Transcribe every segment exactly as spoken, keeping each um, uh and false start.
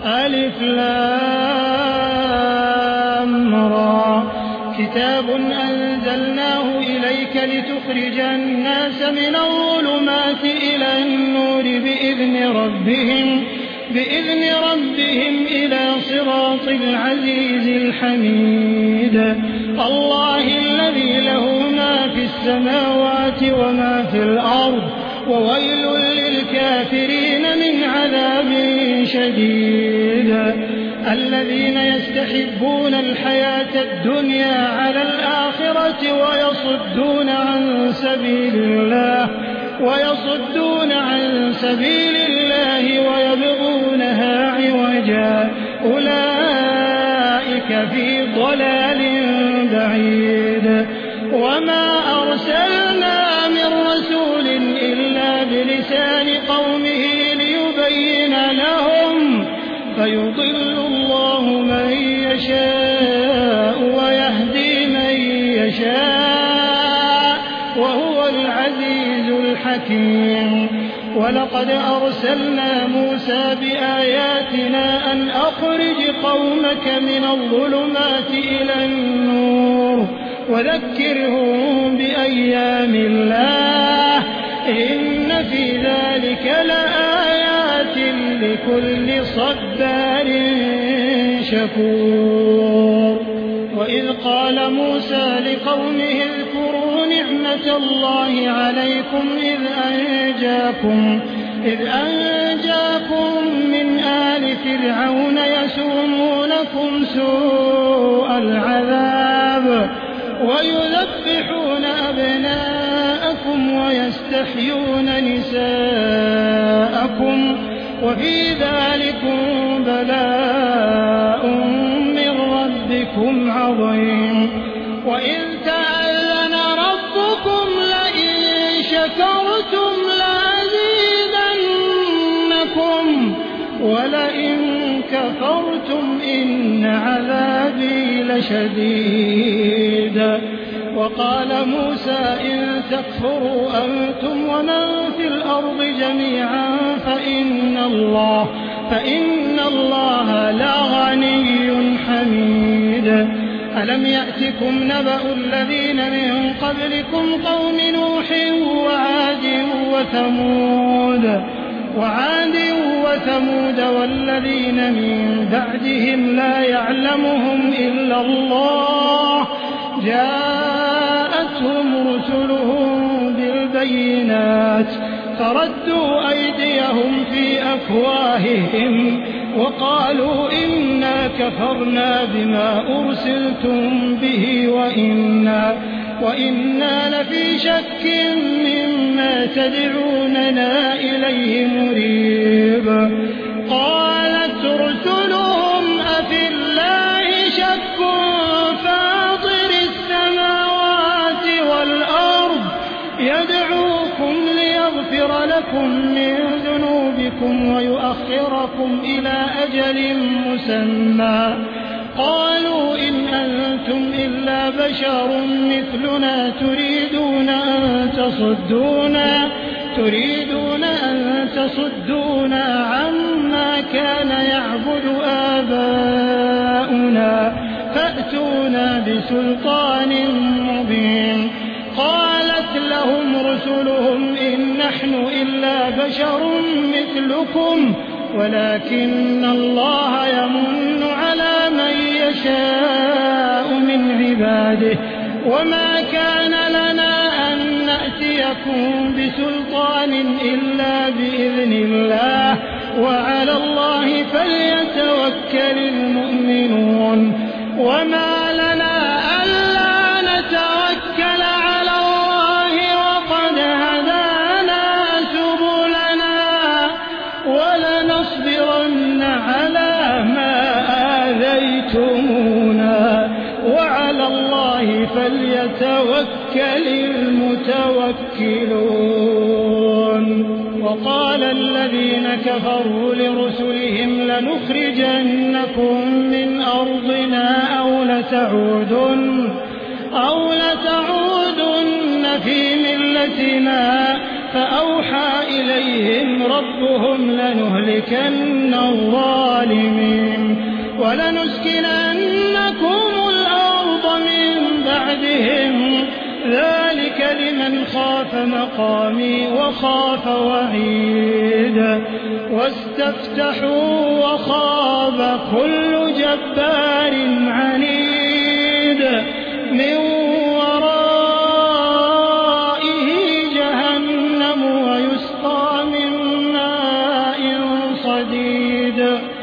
ألف لام را كتاب أنزلناه إليك لتخرج الناس من الظلمات إلى النور بإذن ربهم بإذن ربهم إلى صراط العزيز الحميد الله الذي له ما في السماوات وما في الأرض وويل للكافرين من عذاب شديد الذين يستحبون الحياة الدنيا على الآخرة ويصدون عن سبيل الله ويصدون عن سبيل الله ويبغونها عوجا أولئك في ضلال بعيد وما أرسلنا من رسول إلا بلسان قومه ليبين لهم فيضل الله من يشاء ويهدي من يشاء وهو العزيز الحكيم ولقد أرسلنا موسى بآياتنا أن أخرج قومك من الظلمات إلى النور وذكرهم بأيام الله إن في ذلك لآيات لكل صبار شكور وإذ قال موسى لقومه اذكروا نعمة الله عليكم إذ أنجاكم إذ أنجاكم من آل فرعون يسومونكم سوء العذاب ويذبحون أبناءكم ويستحيون نساءكم وفي ذلكم بلاء من ربكم عظيم وإذ تأذن ربكم لئن شكرتم لأزيدنكم ولئن كفرتم إن عذابي لشديد وقال موسى إن تكفروا أنتم ومن في الأرض جميعا فإن الله فإن الله لغني حميد ألم يأتكم نبأ الذين من قبلكم قوم نوح وعاد وثمود وعاد وثمود والذين من بعدهم لا يعلمهم إلا الله جاءتهم رسلهم بالبينات فردوا أيديهم في أفواههم وقالوا إنا كفرنا بما أرسلتم به وإنا, وإنا لفي شك مما تدعوننا إليه مريب قالت رسلهم أفي الله شك فاطر السماوات والأرض يدعوكم ليغفر لكم من ذنوبكم ويؤخركم إلى أجل مسمى قالوا إن أنتم إلا بشر مثلنا تريدون أن تصدونا تريدون أن تصدونا عما كان يعبد آباؤنا فأتونا بسلطان مبين قالت لهم رسلهم إن نحن إلا بشر مثلكم ولكن الله يمن على من يشاء من عباده وما كان لنا أن نأتيكم بسلطان إلا بإذن الله وعلى الله فليتوكل المؤمنون وما لنا ألا نتوكل على الله وقد هدانا سبلنا ولنصبرن على ما آذيتمونا وعلى الله فليتوكل المتوكلون وقال الذين كفروا لرسلهم لنخرجنكم من أرضنا أو لتعودن, أو لتعودن في ملتنا فأوحى إليهم ربهم لنهلكن الظالمين ولنسكننكم الأرض من بعدهم ذلك لمن خاف مقامي وخاف وعيد واستفتحوا وخاب كل جبار عنيد من ورائه جهنم ويسقى من ماء صديد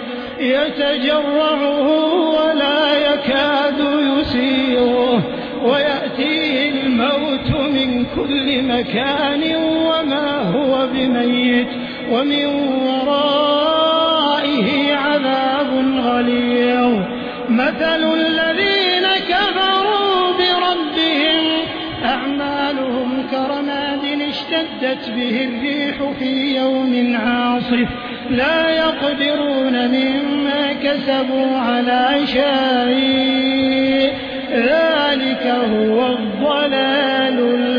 يتجرعه ولا يكاد يسيغه ويأتيه الموت من كل مكان وما هو بميت ومن ورائه عذاب غليظ مثل الذين كفروا بربهم أعمالهم كرماد اشتدت به الريح في يوم عاصف لا يقدرون مما كسبوا على شيء ذلك هو الضلال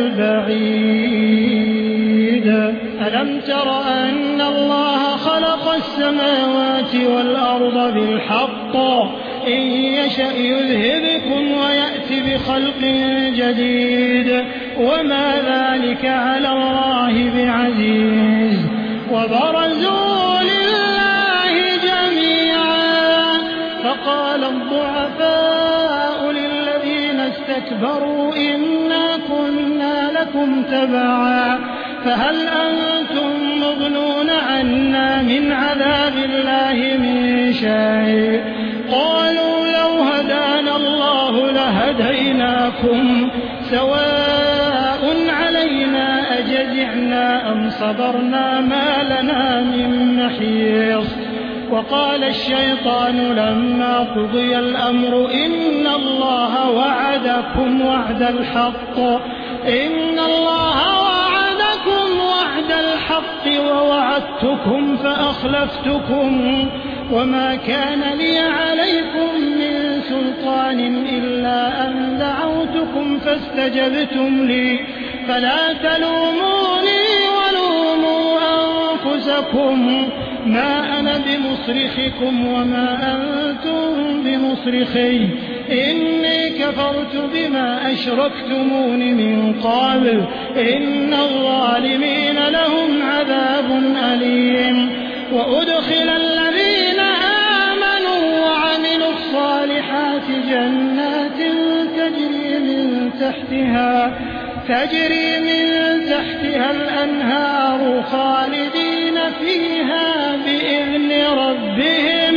البعيد ألم تر أن الله خلق السماوات والأرض بالحق إن يشأ يذهبكم ويأتي بخلق جديد وما ذلك على الله بعزيز وبرزوا لله جميعا فقال الضعفاء للذين استكبروا إنا كنا لكم تبعا فهل أنتم مغنون عنا من عذاب الله من شيء قالوا لو هدانا الله لهديناكم سواء علينا أجزعنا أم صبرنا ما لنا من محيص وقال الشيطان لما قضي الأمر إن الله وعدكم وعد الحق إن الله وعدكم وعد الحق ووعدتكم فأخلفتكم وما كان لي عليكم من سلطان إلا أن دعوتكم فاستجبتم لي فلا تلوموني ولوموا أنفسكم ما أنا بمصرخكم وما أنتم بمصرخي إني كفرت بما أشركتمون من قبل إن الظالمين لهم عذاب أليم وأدخل الذين آمنوا وعملوا الصالحات جنات تجري من تحتها تجري من تحتها الأنهار خالدين فيها بإذن ربهم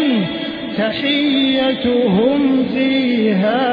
تحيتهم فيها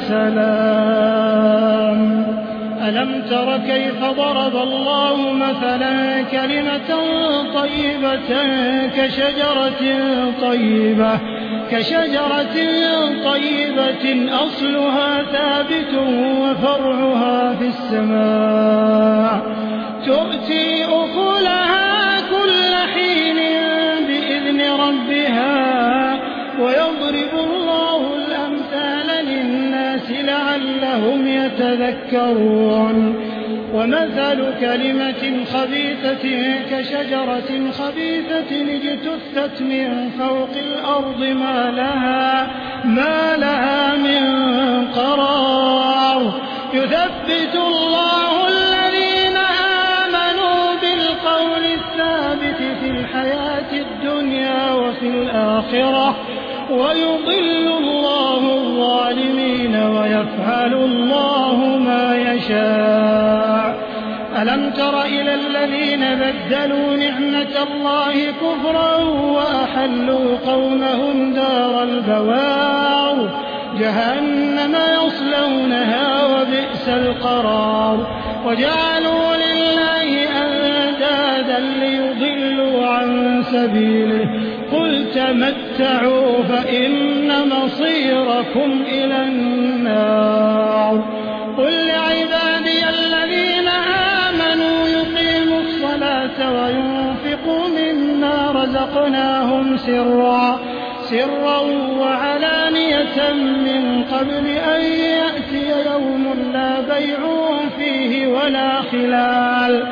سلام ألم تر كيف ضرب الله مثلا كلمة طيبة كشجرة طيبة كشجرة طيبة أصلها ثابت وفرعها في السماء تؤتي أكلها كل حين بإذن ربها ويضرب الله الأمثال للناس لعلهم يتذكرون ومثل كلمة خبيثة كشجرة خبيثة اجتثت من فوق الأرض ما لها, ما لها من قرار يثبت الله الذين آمنوا بالقول الثابت في الحياة الدنيا وفي الآخرة ويضل الله الظالمين ويفعل الله ما يشاء ألم تر إلى الذين بدلوا نعمة الله كفرا وأحلوا قومهم دار البوار جهنم يصلونها وبئس القرار وجعلوا لله أندادا ليضلوا عن سبيله قل تمتعوا فإن مصيركم إلى النار قل لعبادي الذين آمنوا يقيموا الصلاة وينفقوا مما رزقناهم سرا سرا وعلانية من قبل أن يأتي يوم لا بيع فيه ولا خلال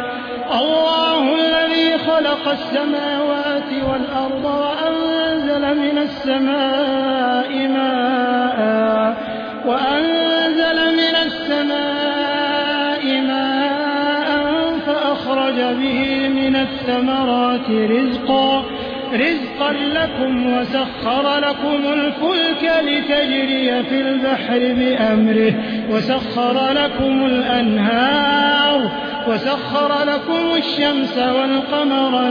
الله الذي خلق السماوات والأرض وأنزل من السماء ماء وأنزل من السماء ماء فأخرج به من الثمرات رزقا رزقا لكم وسخر لكم الفلك لتجري في البحر بأمره وسخر لكم الأنهار وسخر لكم الشمس والقمر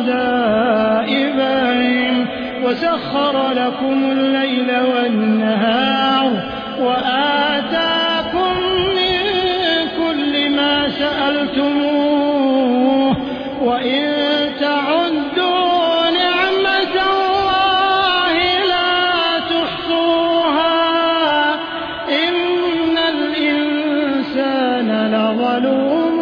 دائبين وسخر لكم الليل والنهار وآتاكم من كل ما سألتموه وإن تعدوا نعمة الله لا تحصوها إن الإنسان لظلوم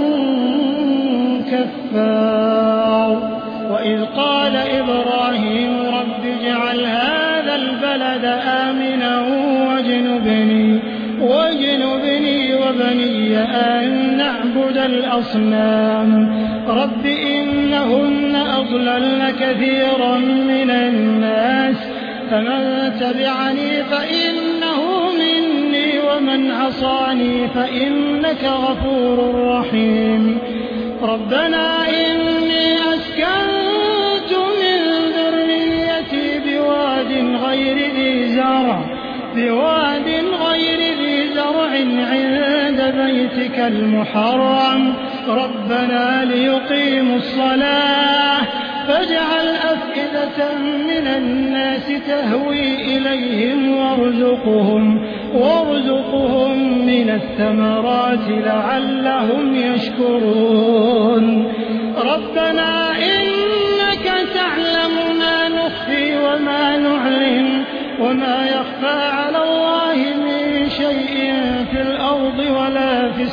كفار وإذ قال إبراهيم رب اجعل هذا البلد آمنا واجنبني واجنبني وبني أن نعبد الأصنام رب إنهن أضللن كثيرا من الناس فمن تبعني فإنه مني ومن عصاني فإنك غفور رحيم ربنا إني أسكنت من ذريتي بواد غير ذي زرع بواد غير ذي زرع عند بيتك المحرم ربنا ليقيموا الصلاة فاجعل أفئدة من الناس تهوي إليهم وارزقهم وارزقهم من الثمرات لعلهم يشكرون ربنا إنك تعلم ما نخفي وما نعلن وما يخفى على الله من شيء في الأرض ولا في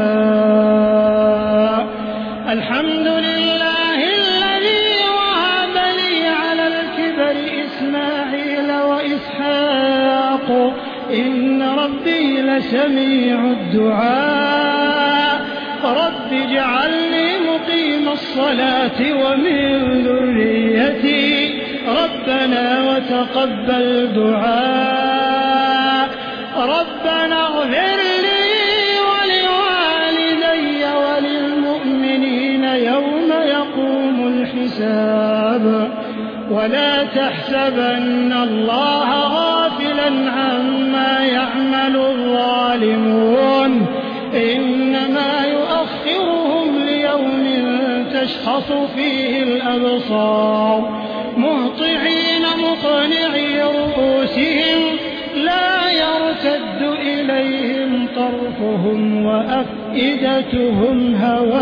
السماء الحمد لله الذي وهب لي على الكبر إسماعيل وإسحاق إن ربي لسميع الدعاء رب اجعلني مقيم الصلاة ومن ذريتي ربنا وتقبل دعاء ربنا اغفر لي ولوالدي وللمؤمنين يوم يقوم الحساب ولا تحسبن الله غافلا عما يعمل الظالمون إنما يؤخرهم ليوم تشخص فيه الأبصار مهطعين مقنعي رؤوسهم لا يرتد إليهم طرفهم وأفئدتهم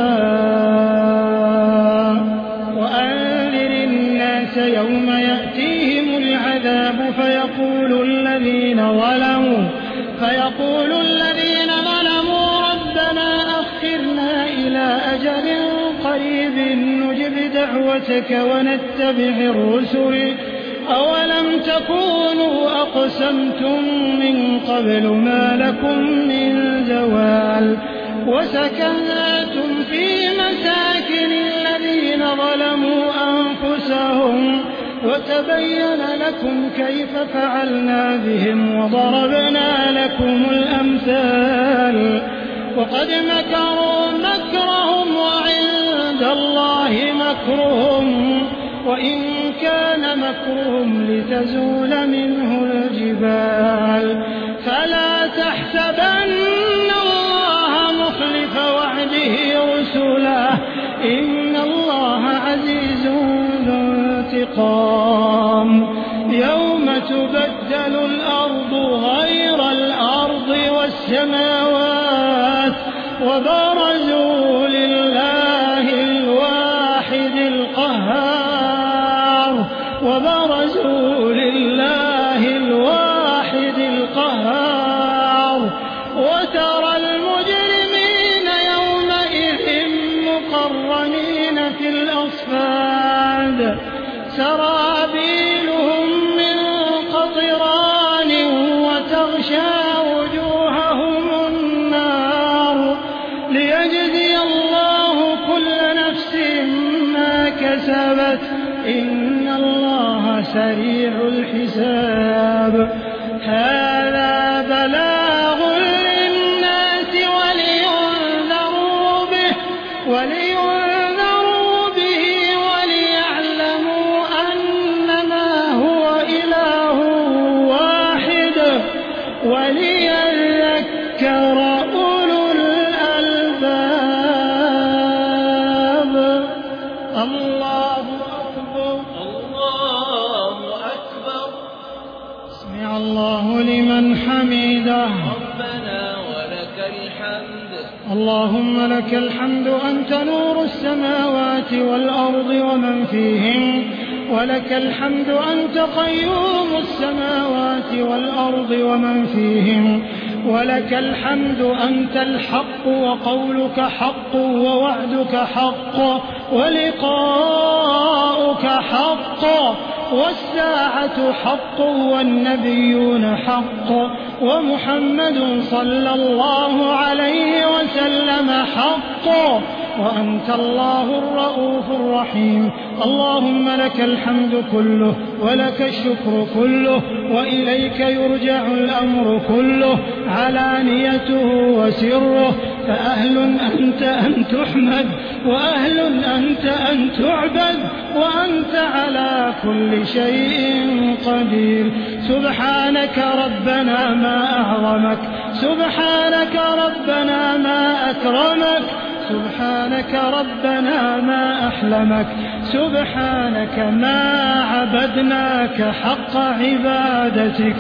هواء وأنذر الناس يوم يأتيهم العذاب فيقول الذين ظلموا فيقول الذين ظلموا ربنا أخرنا إلى أجل قريب نجب دعوتك ونتبع الرسل أولم تكونوا أقسمتم من قبل ما لكم من زوال وسكنتم في مساكن الذين ظلموا أنفسهم وتبين لكم كيف فعلنا بهم وضربنا لكم الأمثال وقد مكروا مكرهم وعند الله مكرهم وإن كان مكرهم لتزول منه الجبال فلا تحسبن الله مخلف وعده رسله إن الله عزيز ذو انتقام يوم تبدل الأرض غير الأرض والسماوات وبرزوا لله الواحد القهار وبرزوا لله الواحد القهار وترى المجرمين يومئذ مقرنين في الأصفاد سرابيلهم من قطران وتغشى وجوههم النار ليجزي الله كل نفس سريع الحساب. هذا بلاغ للناس ولينذروا به ولينذروا به وليعلموا أنما هو إله واحد وليذكر أولو الألباب. الله أكبر الله أكبر. سمع الله لمن حمده. ربنا ولك الحمد. اللهم لك الحمد أنت نور السماوات والأرض ومن فيهن، ولك الحمد أنت قيوم السماوات والأرض ومن فيهن، ولك الحمد أنت الحق وقولك حق ووعدك حق ولقاؤك حق والساعة حق والنبيون حق ومحمد صلى الله عليه وسلم حق، وأنت الله الرؤوف الرحيم. اللهم لك الحمد كله ولك الشكر كله وإليك يرجع الأمر كله علانيته وسره، فأهل أنت أن تحمد وأهل أنت أن تعبد وأنت على كل شيء قدير. سبحانك ربنا ما أعظمك، سبحانك ربنا ما أكرمك، سبحانك ربنا ما أحلمك، سبحانك ما عبدناك حق عبادتك.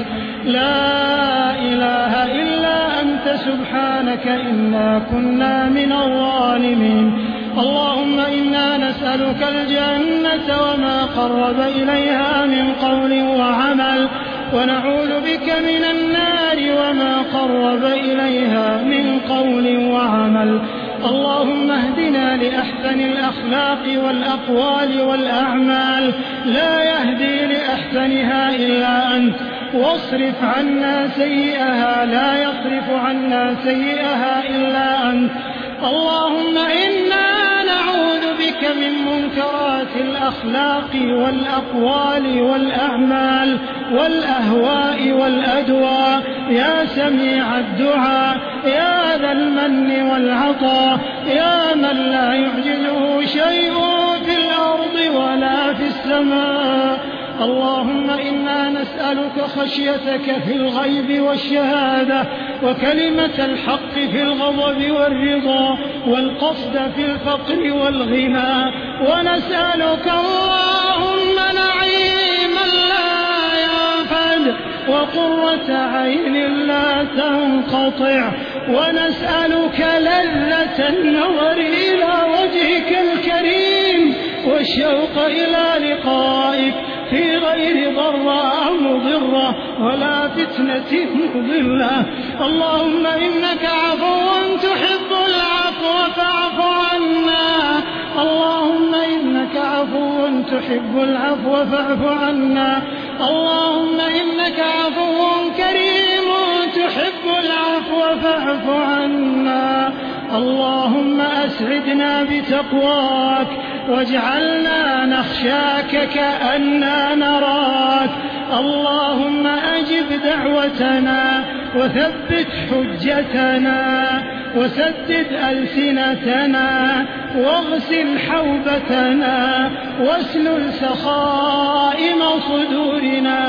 لا إله إلا أنت سبحانك إنا كنا من الظالمين. اللهم إنا نسألك الجنة وما قرب إليها من قول وعمل، ونعوذ بك من النار وما قرب إليها من قول وعمل. اللهم اهدنا لأحسن الأخلاق والأقوال والأعمال، لا يهدي لأحسنها إلا أنت، واصرف عنا سيئها، لا يصرف عنا سيئها إلا أنت. اللهم إنا نعوذ بك من منكرات الأخلاق والأقوال والأعمال والأهواء والأدواء، يا سميع الدعاء، يا ذا المن والعطاء، يا من لا يعجزه شيء في الأرض ولا في السماء. اللهم إنا نسألك خشيتك في الغيب والشهادة، وكلمة الحق في الغضب والرضا، والقصد في الفقر والغنى، ونسألك اللهم نعيما لا ينفد وقرة عين لا تنقطع، ونسألك لذة النظر إلى وجهك الكريم والشوق إلى لقائك في غير ضراء مضرة ولا فتنة مضلة. اللهم إنك عفو تحب العفو فاعف عنا. اللهم إنك عفو تحب العفو فاعف عنا. اللهم إنك عفو كريم تحب العفو فاعف عنا. اللهم أسعدنا بتقواك، واجعلنا نخشاك كأننا نراك. اللهم أجب دعوتنا وثبت حجتنا وسدد ألسنتنا واغسل حوبتنا واسلل سخائم صدورنا.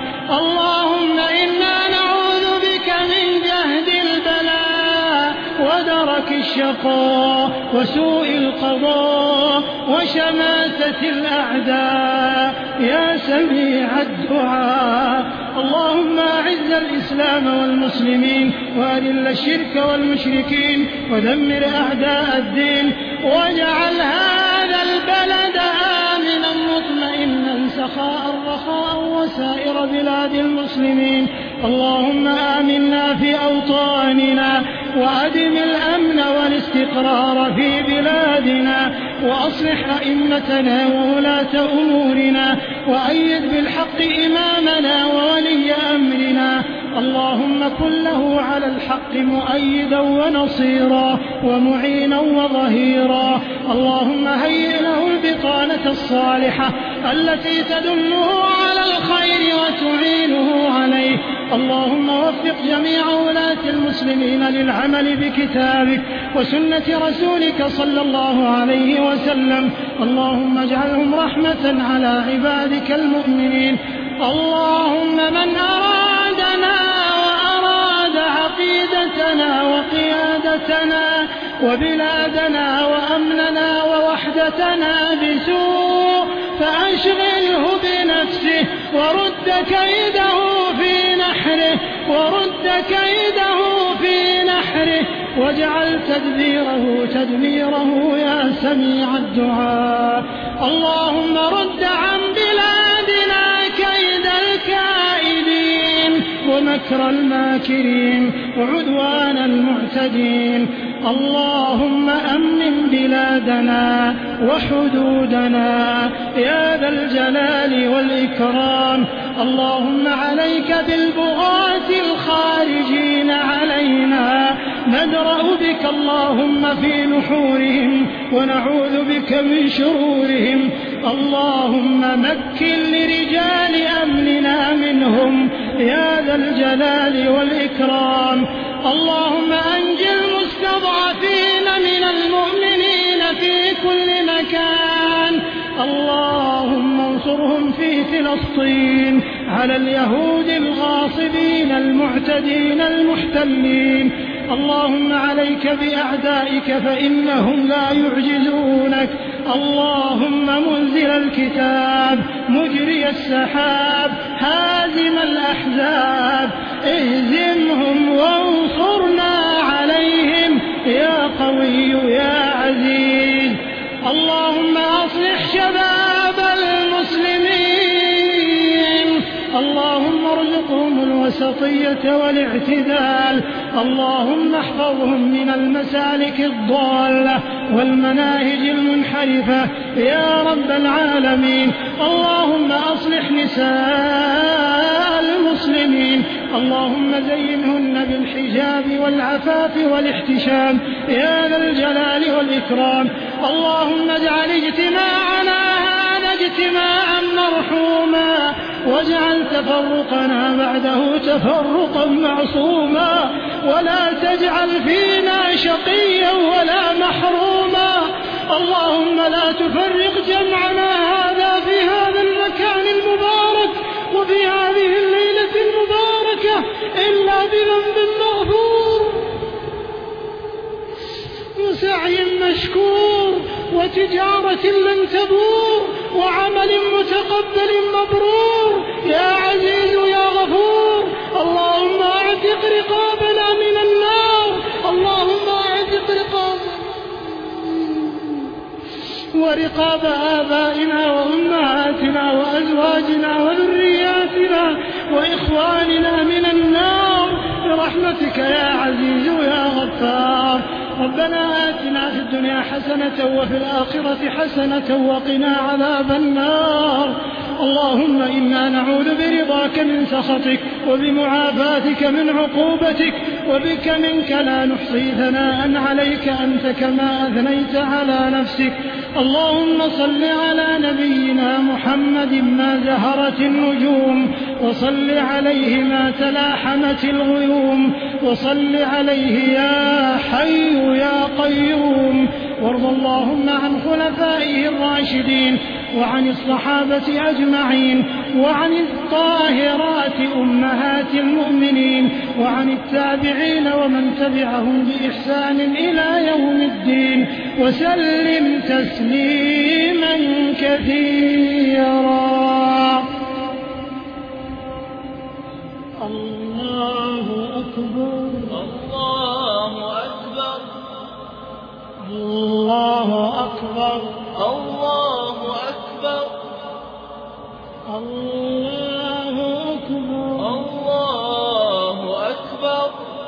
اللهم إنا نعوذ بك من جهد البلاء ودرك الشقاء وسوء القضاء وشماتة الأعداء، يا سميع الدعاء. اللهم أعز الإسلام والمسلمين وأذل الشرك والمشركين ودمر أعداء الدين، واجعل هذا البلد آمنا مطمئنا سخاء رخاء وسائر بلاد المسلمين. اللهم آمنا في أوطاننا وأدم الأمن والاستقرار في بلادنا، وأصلح أئمتنا وولاة أمورنا، وأيد بالحق إمامنا وولي أمرنا. اللهم اللهم كن له على الحق مؤيدا ونصيرا ومعينا وظهيرا. اللهم هيئ له البطانة الصالحة التي تدله على الخير وتعينه عليه. اللهم وفق جميع ولاة المسلمين للعمل بكتابك وسنة رسولك صلى الله عليه وسلم. اللهم اجعلهم رحمة على عبادك المؤمنين. اللهم من أرادنا وأراد عقيدتنا وقيادتنا وبلادنا وأمننا ووحدتنا بسوء فأشغله بنفسه ورد كيده في نحره ورد كيده في نحره واجعل تدبيره تدميره يا سميع الدعاء. اللهم رد عن بلادنا كيد الكائدين ومكر الماكرين وعدوان المعتدين. اللهم أمن بلادنا وحدودنا يا ذا الجلال والإكرام. اللهم عليك بالبغاة الخارجين علينا، ندرأ بك اللهم في نحورهم ونعوذ بك من شرورهم. اللهم مكن لرجال أمننا منهم يا ذا الجلال والإكرام. اللهم أنج المستضعفين من المؤمنين في كل مكان. اللهم انصرهم في فلسطين على اليهود الغاصبين المعتدين المحتلين. اللهم عليك بأعدائك فإنهم لا يعجزونك. اللهم منزل الكتاب مجري السحاب هازم الأحزاب اهزمهم وانصرنا عليهم يا قوي يا عزيز. اللهم أصلح شباب المسلمين. اللهم ارزقهم الوسطية والاعتدال. اللهم احفظهم من المسالك الضالة والمناهج المنحرفة يا رب العالمين. اللهم أصلح نساء المسلمين. اللهم زينهن بالحجاب والعفاف والاحتشام يا ذا الجلال والإكرام. اللهم اجعل اجتماعنا هذا اجتماعا مرحوما واجعل تفرقنا بعده تفرقا معصوما ولا تجعل فينا شقيا ولا محروما. اللهم لا تفرق جمعنا هذا في هذا المكان المبارك وفي هذه الليلة المباركة إلا بذنب مغفور وسعي مشكور وتجارة لن تبور وعمل متقبل مبرور يا عزيز يا غفور. اللهم اعتق رقابنا من النار. اللهم اعتق رقابنا ورقاب آبائنا وأمهاتنا وأزواجنا وذرياتنا وإخواننا من النار برحمتك يا عزيز يا غفار. ربنا آتنا في الدنيا حسنة وفي الآخرة حسنة وقنا عذاب النار. اللهم إنا نعوذ برضاك من سخطك وبمعافاتك من عقوبتك وبك منك لا نحصي ثناء عليك أنت كما أثنيت على نفسك. اللهم صل على نبينا محمد ما زهرت النجوم وصل عليه ما تلاحمت الغيوم وصل عليه يا حي يا قيوم. وارض اللهم عن خلفائه الراشدين وعن الصحابة أجمعين وعن الطاهرات أمهات المؤمنين وعن التابعين ومن تبعهم بإحسان إلى يوم الدين وسلم تسليما كثيرا. الله أكبر الله أكبر الله أكبر الله أكبر الله أكبر الله أكبر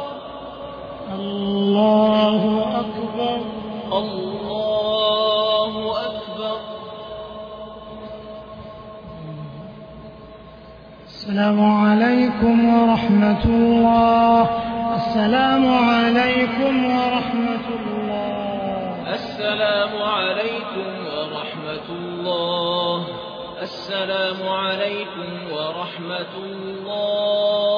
الله أكبر الله أكبر السلام عليكم ورحمة الله. السلام عليكم ورحمة الله. السلام عليكم ورحمة الله. السلام عليكم ورحمة الله.